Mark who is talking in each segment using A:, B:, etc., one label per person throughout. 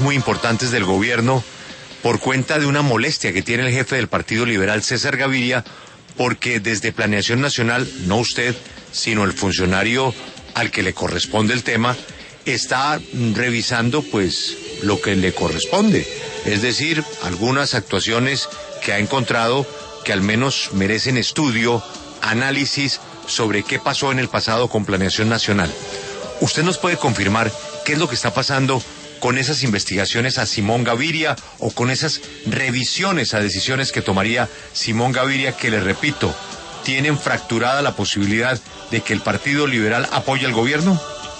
A: muy importantes del gobierno por cuenta de una molestia que tiene el jefe del Partido Liberal, César Gaviria, porque desde Planeación Nacional, no usted, sino el funcionario al que le corresponde el tema, está revisando pues lo que le corresponde, es decir, algunas actuaciones que ha encontrado que al menos merecen estudio, análisis sobre qué pasó en el pasado con Planeación Nacional. ¿Usted nos puede confirmar qué es lo que está pasando con esas investigaciones a Simón Gaviria o con esas revisiones a decisiones que tomaría Simón Gaviria, que, le repito, tienen fracturada la posibilidad de que el Partido Liberal apoye al gobierno?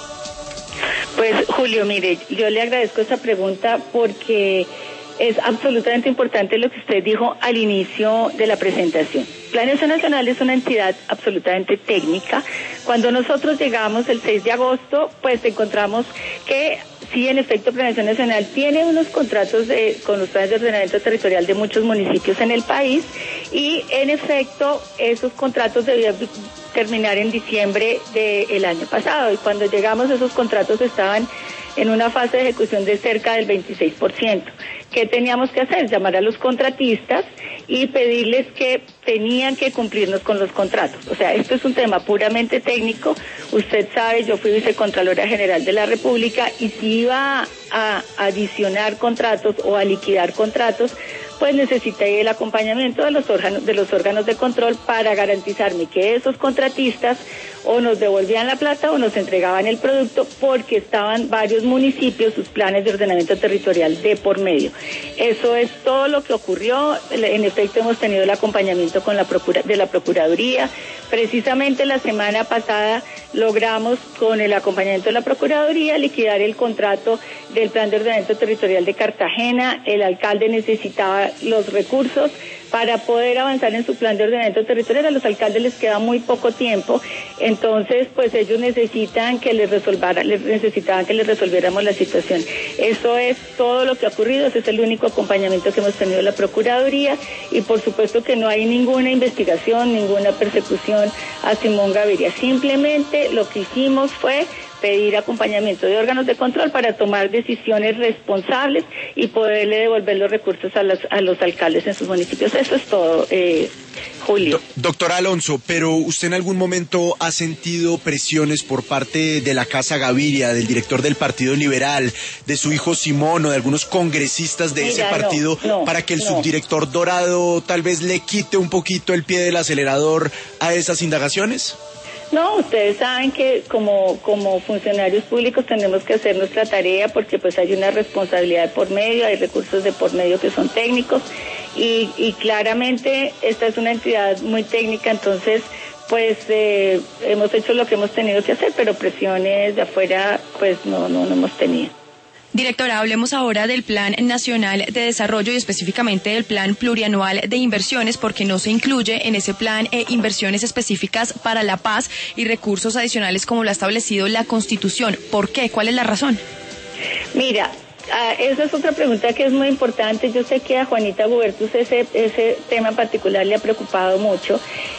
B: Pues, Julio, mire, yo le agradezco esa pregunta porque es absolutamente importante lo que usted dijo al inicio de la presentación. Planeación Nacional es una entidad absolutamente técnica. Cuando nosotros llegamos el 6 de agosto, pues encontramos que sí, en efecto, Planeación Nacional tiene unos contratos con los planes de ordenamiento territorial de muchos municipios en el país y, en efecto, esos contratos debían terminar en diciembre del año pasado. Y cuando llegamos, esos contratos estaban en una fase de ejecución de cerca del 26%. ¿Qué teníamos que hacer? Llamar a los contratistas y pedirles que tenían que cumplirnos con los contratos. O sea, esto es un tema puramente técnico. Usted sabe, yo fui vicecontralora general de la República y si iba a adicionar contratos o a liquidar contratos, pues necesité el acompañamiento de los órganos de control para garantizarme que esos contratistas o nos devolvían la plata o nos entregaban el producto, porque estaban varios municipios, sus planes de ordenamiento territorial de por medio. Eso es todo lo que ocurrió. En efecto, hemos tenido el acompañamiento de la Procuraduría. Precisamente la semana pasada logramos, con el acompañamiento de la Procuraduría, liquidar el contrato del plan de ordenamiento territorial de Cartagena. El alcalde necesitaba los recursos para poder avanzar en su plan de ordenamiento territorial. A los alcaldes les queda muy poco tiempo, entonces pues ellos necesitaban que les resolviéramos la situación. Eso es todo lo que ha ocurrido, ese es el único acompañamiento que hemos tenido de la Procuraduría, y por supuesto que no hay ninguna investigación, ninguna persecución a Simón Gaviria. Simplemente lo que hicimos fue pedir acompañamiento de órganos de control para tomar decisiones responsables y poderle devolver los recursos a los alcaldes en sus municipios. Eso es todo, Julio.
C: Doctora Alonso, pero ¿usted en algún momento ha sentido presiones por parte de la Casa Gaviria, del director del Partido Liberal, de su hijo Simón o de algunos congresistas de ese partido para que el subdirector Dorado tal vez le quite un poquito el pie del acelerador a esas indagaciones?
B: No, ustedes saben que como funcionarios públicos tenemos que hacer nuestra tarea, porque pues hay una responsabilidad de por medio, hay recursos de por medio que son técnicos y claramente esta es una entidad muy técnica, entonces pues hemos hecho lo que hemos tenido que hacer, pero presiones de afuera pues no hemos tenido.
D: Directora, hablemos ahora del Plan Nacional de Desarrollo y específicamente del Plan Plurianual de Inversiones, porque no se incluye en ese plan inversiones específicas para la paz y recursos adicionales como lo ha establecido la Constitución. ¿Por qué? ¿Cuál es la razón?
B: Mira, esa es otra pregunta que es muy importante. Yo sé que a Juanita Gubertus ese tema en particular le ha preocupado mucho.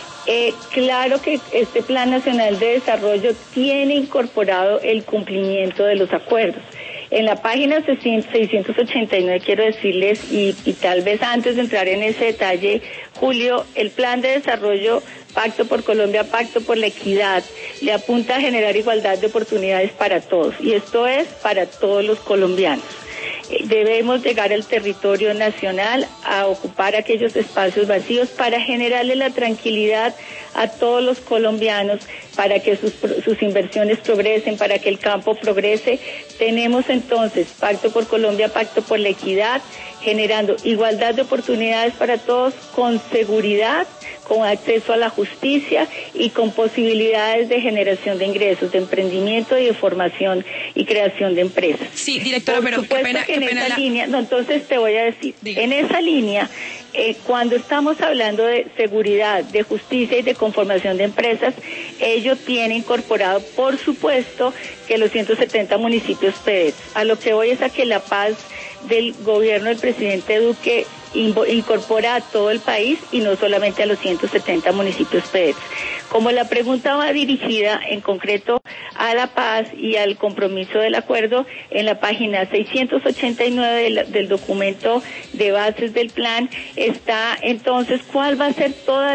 B: Claro que este Plan Nacional de Desarrollo tiene incorporado el cumplimiento de los acuerdos. En la página 689 quiero decirles, y tal vez antes de entrar en ese detalle, Julio, el Plan de Desarrollo Pacto por Colombia, Pacto por la Equidad, le apunta a generar igualdad de oportunidades para todos, y esto es para todos los colombianos. Debemos llegar al territorio nacional a ocupar aquellos espacios vacíos para generarle la tranquilidad a todos los colombianos, para que sus inversiones progresen, para que el campo progrese. Tenemos entonces Pacto por Colombia, Pacto por la Equidad, generando igualdad de oportunidades para todos, con seguridad, con acceso a la justicia y con posibilidades de generación de ingresos, de emprendimiento y de formación y creación de empresas.
D: Sí, directora, pero qué pena
B: línea, entonces te voy a decir, en esa línea, cuando estamos hablando de seguridad, de justicia y de conformación de empresas, ello tiene incorporado, por supuesto, que los 170 municipios PEDET. A lo que voy es a que la paz del gobierno del presidente Duque incorpora a todo el país y no solamente a los 170 municipios PEDET. Como la pregunta va dirigida en concreto a la paz y al compromiso del acuerdo, en la página 689 del documento de bases del plan está entonces cuál va a ser toda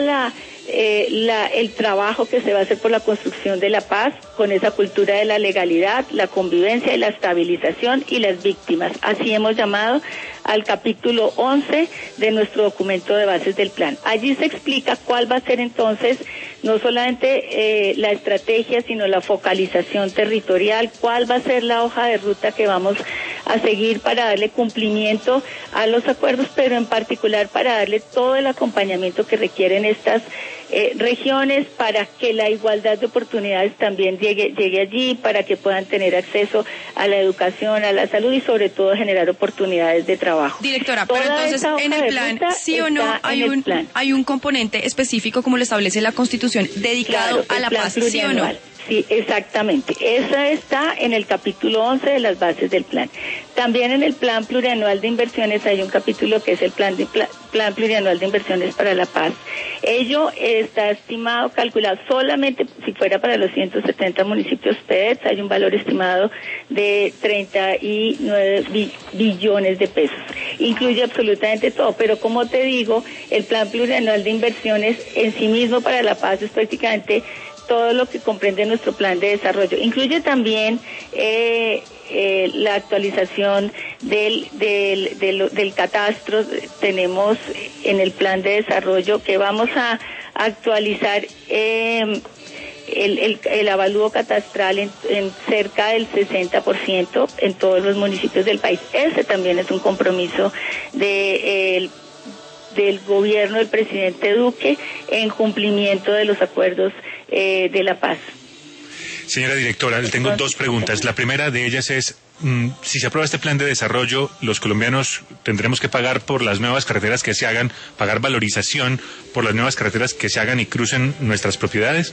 B: el trabajo que se va a hacer por la construcción de la paz, con esa cultura de la legalidad, la convivencia y la estabilización y las víctimas. Así hemos llamado al capítulo 11 de nuestro documento de bases del plan. Allí se explica cuál va a ser entonces no solamente la estrategia, sino la focalización territorial, cuál va a ser la hoja de ruta que vamos a seguir para darle cumplimiento a los acuerdos, pero en particular para darle todo el acompañamiento que requieren estas regiones para que la igualdad de oportunidades también llegue allí, para que puedan tener acceso a la educación, a la salud y sobre todo generar oportunidades de trabajo.
D: Directora, pero entonces en el plan, ¿sí o no hay un componente específico como lo establece la Constitución dedicado a la paz, sí o no?
B: Sí, exactamente. Esa está en el capítulo 11 de las bases del plan. También en el plan plurianual de inversiones hay un capítulo que es el plan plurianual de inversiones para la paz. Ello está estimado, calculado solamente si fuera para los 170 municipios PEDETS, hay un valor estimado de 39 billones de pesos. Incluye absolutamente todo, pero como te digo, el plan plurianual de inversiones en sí mismo para la paz es prácticamente todo lo que comprende nuestro plan de desarrollo. Incluye también la actualización del catastro. Tenemos en el plan de desarrollo que vamos a actualizar el avalúo catastral en cerca del 60% en todos los municipios del país. Ese también es un compromiso del gobierno del presidente Duque en cumplimiento de los acuerdos de la paz.
E: Señora directora, le tengo dos preguntas. La primera de ellas es, si se aprueba este plan de desarrollo, los colombianos tendremos que pagar por las nuevas carreteras que se hagan, pagar valorización por las nuevas carreteras que se hagan y crucen nuestras propiedades.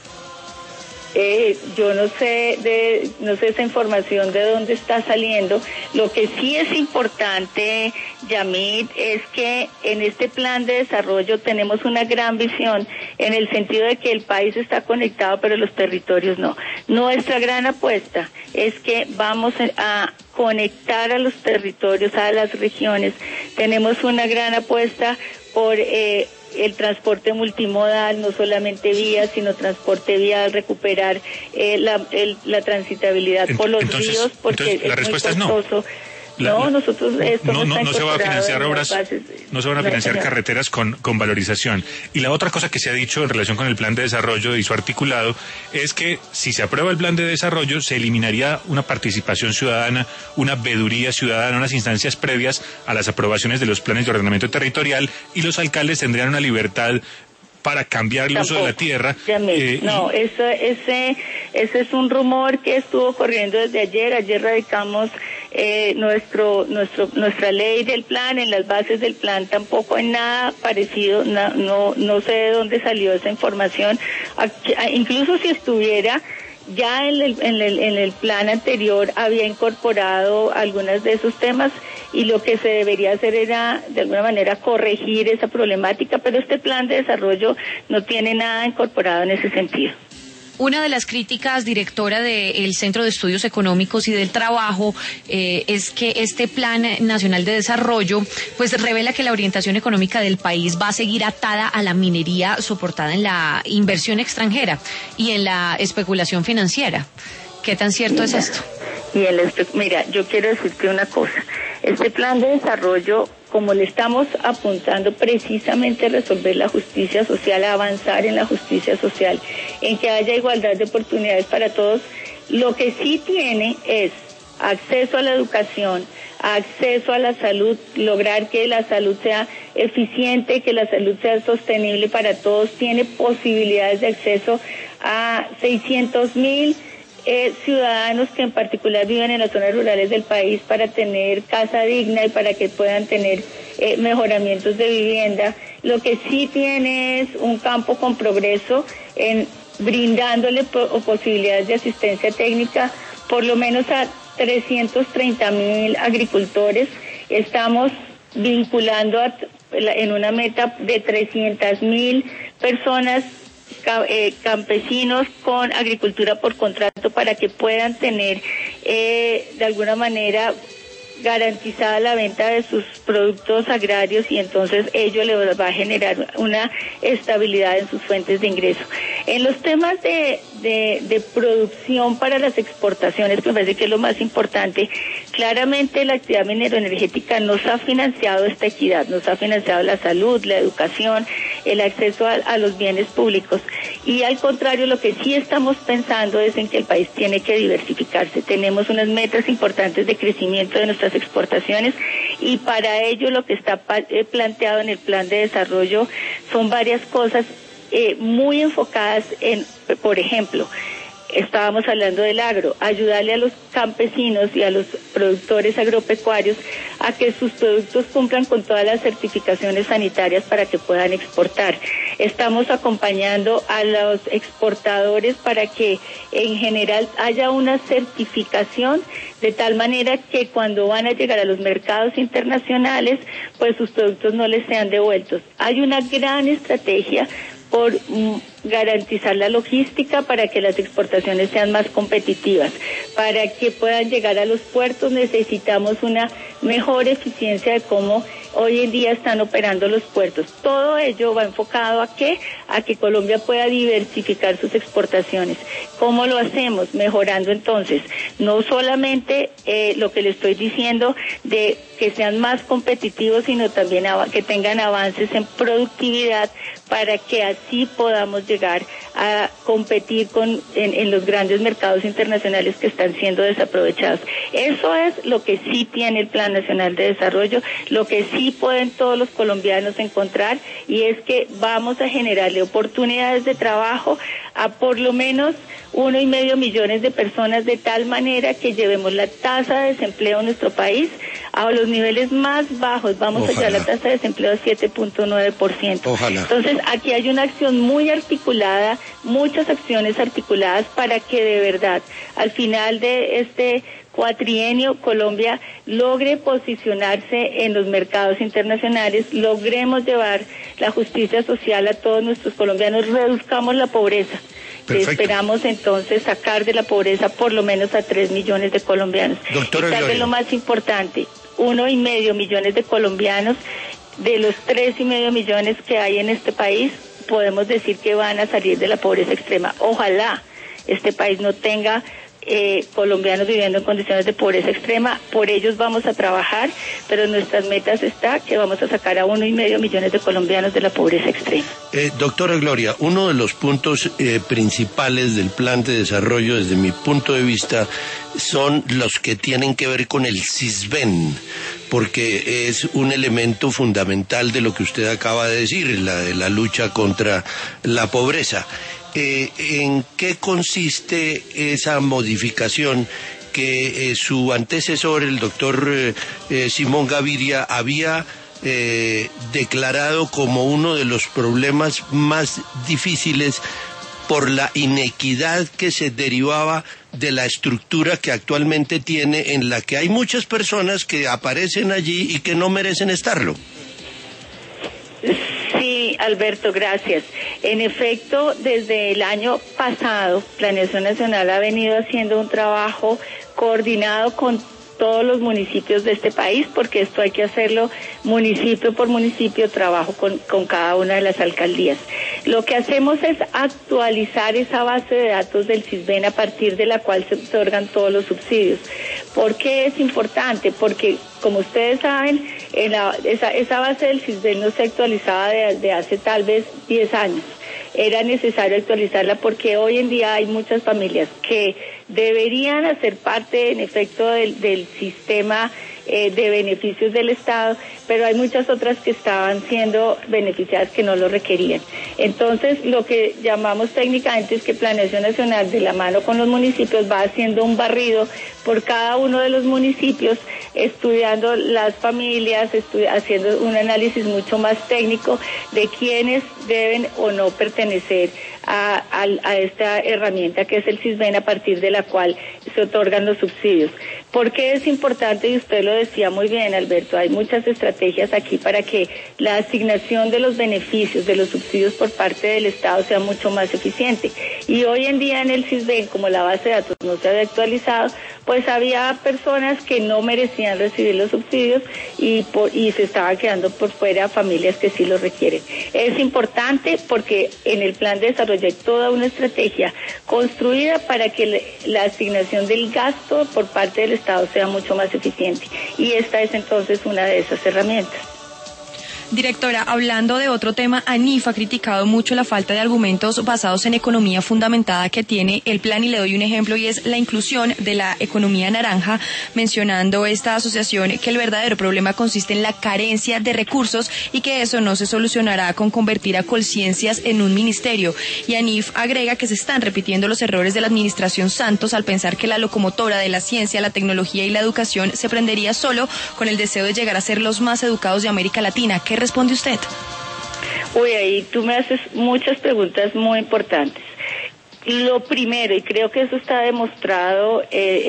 B: Yo no sé esa información de dónde está saliendo. Lo que sí es importante, Yamit, es que en este plan de desarrollo tenemos una gran visión en el sentido de que el país está conectado, pero los territorios no. Nuestra gran apuesta es que vamos a conectar a los territorios, a las regiones. Tenemos una gran apuesta por el transporte multimodal, no solamente vías, sino transporte vial, recuperar la transitabilidad por los ríos, porque
E: la respuesta es no.
B: Nosotros
E: no se va a financiar obras, no se van a financiar carreteras con valorización. Y la otra cosa que se ha dicho en relación con el plan de desarrollo y su articulado es que si se aprueba el plan de desarrollo se eliminaría una participación ciudadana, una veeduría ciudadana, unas instancias previas a las aprobaciones de los planes de ordenamiento territorial y los alcaldes tendrían una libertad para cambiar el uso de la tierra.
B: Ese es un rumor que estuvo corriendo desde ayer. Ayer radicamos nuestra ley del plan. En las bases del plan tampoco hay nada parecido. No sé de dónde salió esa información. Incluso si estuviera, ya en el plan anterior había incorporado algunos de esos temas y lo que se debería hacer era de alguna manera corregir esa problemática, pero este plan de desarrollo no tiene nada incorporado en ese sentido.
F: Una de las críticas, directora del Centro de Estudios Económicos y del Trabajo, es que este Plan Nacional de Desarrollo pues revela que la orientación económica del país va a seguir atada a la minería soportada en la inversión extranjera y en la especulación financiera. ¿Qué tan cierto es esto?
B: Mira, yo quiero decirte una cosa. Este plan de desarrollo, como le estamos apuntando precisamente a resolver la justicia social, a avanzar en la justicia social, en que haya igualdad de oportunidades para todos, lo que sí tiene es acceso a la educación, acceso a la salud, lograr que la salud sea eficiente, que la salud sea sostenible para todos, tiene posibilidades de acceso a 600,000 ciudadanos que en particular viven en las zonas rurales del país para tener casa digna y para que puedan tener mejoramientos de vivienda. Lo que sí tiene es un campo con progreso en brindándole posibilidades de asistencia técnica por lo menos a 330,000 agricultores. Estamos vinculando en una meta de 300,000 personas campesinos con agricultura por contrato para que puedan tener de alguna manera garantizada la venta de sus productos agrarios, y entonces ello le va a generar una estabilidad en sus fuentes de ingreso. En los temas de producción para las exportaciones, que me parece que es lo más importante, claramente la actividad mineroenergética nos ha financiado esta equidad, nos ha financiado la salud, la educación, el acceso a los bienes públicos, y al contrario, lo que sí estamos pensando es en que el país tiene que diversificarse. Tenemos unas metas importantes de crecimiento de nuestras exportaciones, y para ello lo que está planteado en el plan de desarrollo son varias cosas muy enfocadas en, por ejemplo, estábamos hablando del agro, ayudarle a los campesinos y a los productores agropecuarios a que sus productos cumplan con todas las certificaciones sanitarias para que puedan exportar. Estamos acompañando a los exportadores para que en general haya una certificación de tal manera que cuando van a llegar a los mercados internacionales, pues sus productos no les sean devueltos. Hay una gran estrategia por garantizar la logística para que las exportaciones sean más competitivas. Para que puedan llegar a los puertos necesitamos una mejor eficiencia de cómo hoy en día están operando los puertos. Todo ello va enfocado ¿a qué? A que Colombia pueda diversificar sus exportaciones. ¿Cómo lo hacemos? Mejorando entonces no solamente lo que le estoy diciendo de que sean más competitivos, sino también que tengan avances en productividad para que así podamos llegar a competir en los grandes mercados internacionales que están siendo desaprovechados. Eso es lo que sí tiene el Plan Nacional de Desarrollo, lo que sí pueden todos los colombianos encontrar, y es que vamos a generarle oportunidades de trabajo a por lo menos 1,5 millones de personas, de tal manera que llevemos la tasa de desempleo en nuestro país a los niveles más bajos. Vamos a llevar la tasa de desempleo a 7.9%.
G: Ojalá.
B: Entonces, aquí hay una acción muy articulada, muchas acciones articuladas para que de verdad, al final de este cuatrienio, Colombia logre posicionarse en los mercados internacionales, logremos llevar la justicia social a todos nuestros colombianos, reduzcamos la pobreza. Esperamos entonces sacar de la pobreza por lo menos a 3 millones de colombianos.
G: Doctora
B: y tal vez lo más importante, 1,5 millones de colombianos, de los 3,5 millones que hay en este país, podemos decir que van a salir de la pobreza extrema. Ojalá este país no tenga colombianos viviendo en condiciones de pobreza extrema. Por ellos vamos a trabajar, pero nuestras metas está que vamos a sacar a 1,5 millones de colombianos de la pobreza extrema.
G: Doctora Gloria, uno de los puntos principales del plan de desarrollo, desde mi punto de vista, son los que tienen que ver con el CISBEN, porque es un elemento fundamental de lo que usted acaba de decir, la lucha contra la pobreza. ¿En qué consiste esa modificación que su antecesor, el doctor Simón Gaviria, había declarado como uno de los problemas más difíciles por la inequidad que se derivaba de la estructura que actualmente tiene, en la que hay muchas personas que aparecen allí y que no merecen estarlo?
B: Sí, Alberto, gracias. En efecto, desde el año pasado, Planeación Nacional ha venido haciendo un trabajo coordinado con todos los municipios de este país, porque esto hay que hacerlo municipio por municipio, trabajo con cada una de las alcaldías. Lo que hacemos es actualizar esa base de datos del CISBEN a partir de la cual se otorgan todos los subsidios. ¿Por qué es importante? Porque, como ustedes saben, esa base del CISBEN no se actualizaba de hace tal vez 10 años. Era necesario actualizarla porque hoy en día hay muchas familias que deberían hacer parte, en efecto, del sistema de beneficios del Estado, pero hay muchas otras que estaban siendo beneficiadas que no lo requerían. Entonces, lo que llamamos técnicamente es que Planeación Nacional, de la mano con los municipios, va haciendo un barrido por cada uno de los municipios, estudiando las familias, haciendo un análisis mucho más técnico de quiénes deben o no pertenecer a esta herramienta que es el CISBEN, a partir de la cual se otorgan los subsidios. ¿Por qué es importante? Y usted lo decía muy bien, Alberto, hay muchas estrategias aquí para que la asignación de los beneficios, de los subsidios por parte del Estado sea mucho más eficiente. Y hoy en día en el CISBEN, como la base de datos no se había actualizado, pues había personas que no merecían recibir los subsidios y se estaban quedando por fuera familias que sí los requieren. Es importante porque en el plan de desarrollo hay toda una estrategia construida para que la asignación del gasto por parte del Estado sea mucho más eficiente. Y esta es entonces una de esas herramientas.
D: Directora, hablando de otro tema, ANIF ha criticado mucho la falta de argumentos basados en economía fundamentada que tiene el plan, y le doy un ejemplo, y es la inclusión de la economía naranja, mencionando esta asociación que el verdadero problema consiste en la carencia de recursos y que eso no se solucionará con convertir a Colciencias en un ministerio. Y ANIF agrega que se están repitiendo los errores de la administración Santos al pensar que la locomotora de la ciencia, la tecnología y la educación se prendería solo con el deseo de llegar a ser los más educados de América Latina. ¿Qué responde usted?
B: Uy, ahí tú me haces muchas preguntas muy importantes. Lo primero, y creo que eso está demostrado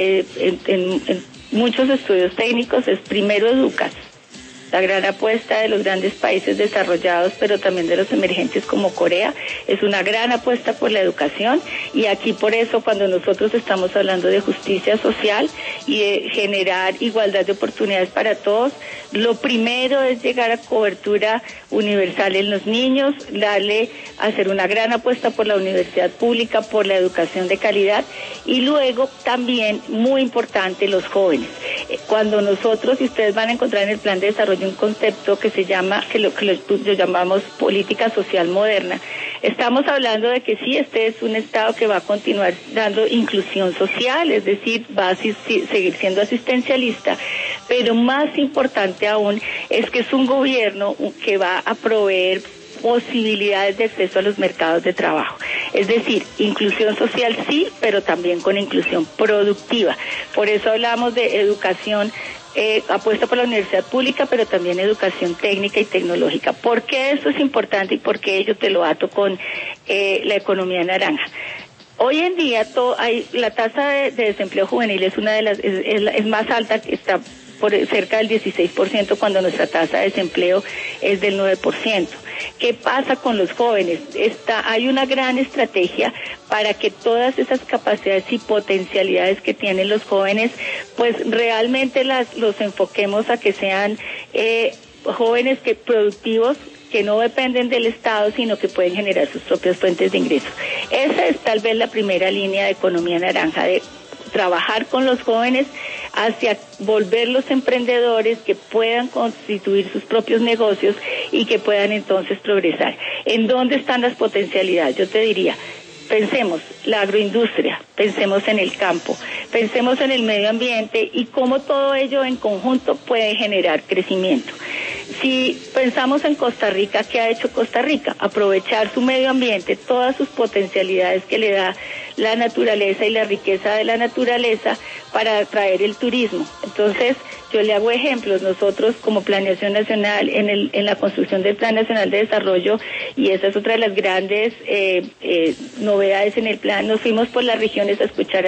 B: en muchos estudios técnicos, es primero educar. La gran apuesta de los grandes países desarrollados, pero también de los emergentes como Corea, es una gran apuesta por la educación, y aquí por eso cuando nosotros estamos hablando de justicia social y de generar igualdad de oportunidades para todos, lo primero es llegar a cobertura universal en los niños, hacer una gran apuesta por la universidad pública, por la educación de calidad, y luego también, muy importante, los jóvenes. Cuando nosotros, y ustedes van a encontrar en el plan de desarrollo un concepto que se llama, que lo llamamos política social moderna, estamos hablando de que sí, este es un Estado que va a continuar dando inclusión social, es decir, va a seguir siendo asistencialista, pero más importante aún es que es un gobierno que va a proveer posibilidades de acceso a los mercados de trabajo. Es decir, inclusión social sí, pero también con inclusión productiva. Por eso hablamos de educación, apuesta por la universidad pública, pero también educación técnica y tecnológica. ¿Por qué eso es importante y por qué ello te lo ato con la economía naranja? Hoy en día la tasa de desempleo juvenil es una de las es más alta, que está por cerca del 16%, cuando nuestra tasa de desempleo es del 9%. ¿Qué pasa con los jóvenes? Hay una gran estrategia para que todas esas capacidades y potencialidades que tienen los jóvenes, pues realmente los enfoquemos a que sean jóvenes productivos, que no dependen del Estado, sino que pueden generar sus propias fuentes de ingresos. Esa es tal vez la primera línea de economía naranja, de trabajar con los jóvenes hacia volverlos emprendedores que puedan constituir sus propios negocios y que puedan entonces progresar. ¿En dónde están las potencialidades? Yo te diría, pensemos la agroindustria, pensemos en el campo, pensemos en el medio ambiente y cómo todo ello en conjunto puede generar crecimiento. Si pensamos en Costa Rica, ¿qué ha hecho Costa Rica? Aprovechar su medio ambiente, todas sus potencialidades que le da la naturaleza y la riqueza de la naturaleza para atraer el turismo. Entonces, yo le hago ejemplos. Nosotros como Planeación Nacional, en la construcción del Plan Nacional de Desarrollo, y esa es otra de las grandes novedades en el plan, nos fuimos por las regiones a escuchar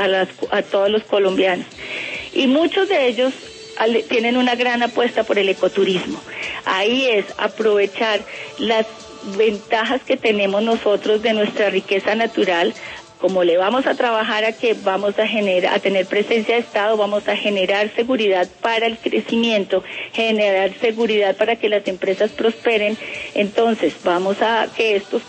B: a todos los colombianos. Y muchos de ellos tienen una gran apuesta por el ecoturismo. Ahí es aprovechar las ventajas que tenemos nosotros de nuestra riqueza natural. Como le vamos a trabajar a que vamos a tener presencia de Estado, vamos a generar seguridad para el crecimiento, generar seguridad para que las empresas prosperen. Entonces, vamos a que estos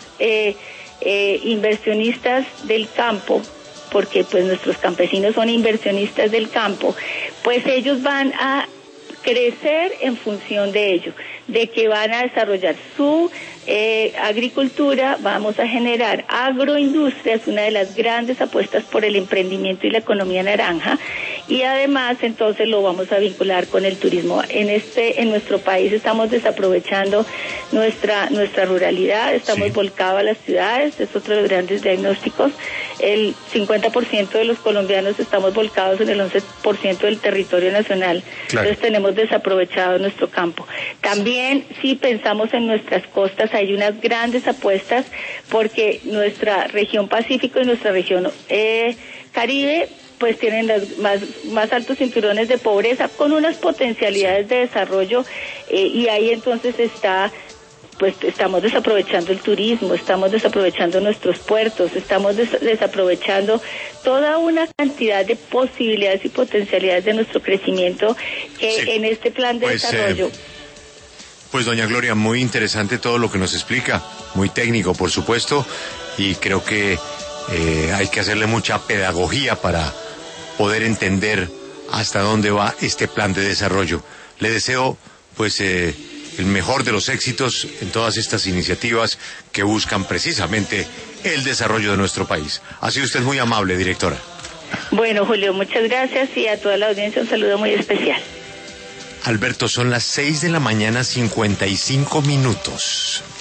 B: inversionistas del campo, porque pues nuestros campesinos son inversionistas del campo, pues ellos van a crecer en función de ello, de que van a desarrollar su agricultura, vamos a generar agroindustria, es una de las grandes apuestas por el emprendimiento y la economía naranja, y además entonces lo vamos a vincular con el turismo. En nuestro país estamos desaprovechando nuestra ruralidad, estamos volcados a las ciudades, es otro de los grandes diagnósticos. El 50% de los colombianos estamos volcados en el 11% del territorio nacional. Claro. Entonces tenemos desaprovechado nuestro campo. También, si pensamos en nuestras costas, hay unas grandes apuestas porque nuestra región Pacífico y nuestra región Caribe pues tienen los más altos cinturones de pobreza con unas potencialidades de desarrollo y ahí entonces estamos desaprovechando el turismo, estamos desaprovechando nuestros puertos, estamos desaprovechando toda una cantidad de posibilidades y potencialidades de nuestro crecimiento que en este plan de desarrollo.
A: Pues doña Gloria, muy interesante todo lo que nos explica, muy técnico por supuesto, y creo que hay que hacerle mucha pedagogía para poder entender hasta dónde va este plan de desarrollo. Le deseo pues el mejor de los éxitos en todas estas iniciativas que buscan precisamente el desarrollo de nuestro país. Ha sido usted muy amable, directora.
B: Bueno, Julio, muchas gracias y a toda la audiencia un saludo muy especial.
A: Alberto, son las 6:55 a.m.